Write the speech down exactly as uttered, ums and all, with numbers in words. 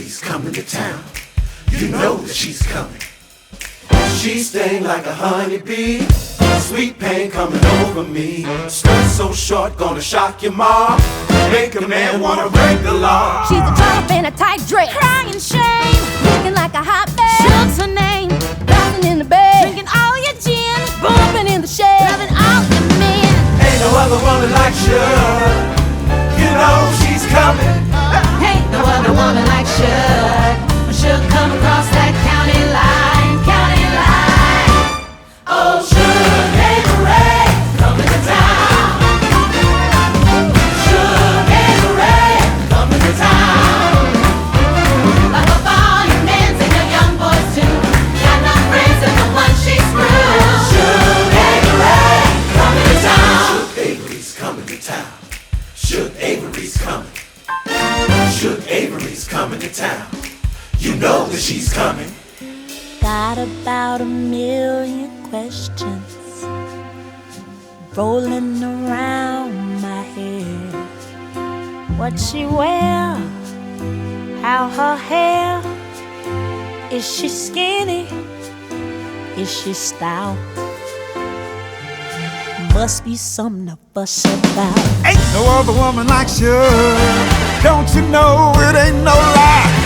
Avery's coming to town. You know that she's coming. She sting like a honeybee. Sweet pain coming over me. Skirt so short, gonna shock your mom. Make a man wanna break the law. She's a drop in a tight dress, crying shame, looking like a hot mess. Sugar's her name, bouncing in the bed, drinking all your gin, bumping in the shed, loving all your men. Ain't no other woman like Sugar. You know she's coming. Ain't no other woman like Sugar. When Sugar come across that county line, county line. Oh, Sugar Avery, coming to town. Sugar Avery, coming to town. Like a volume dancing a young boy's tune. Got no friends and the one she's through. Sugar Avery, coming to town. Sugar Avery's coming to town. Sugar Avery's coming. Sugar Avery's coming to town. You know that she's coming. Got about a million questions rolling around my head. What she wear? How her hair? Is she skinny? Is she stout? Must be something to fuss about. Ain't no other woman like Sugar. Don't you know it ain't no lie?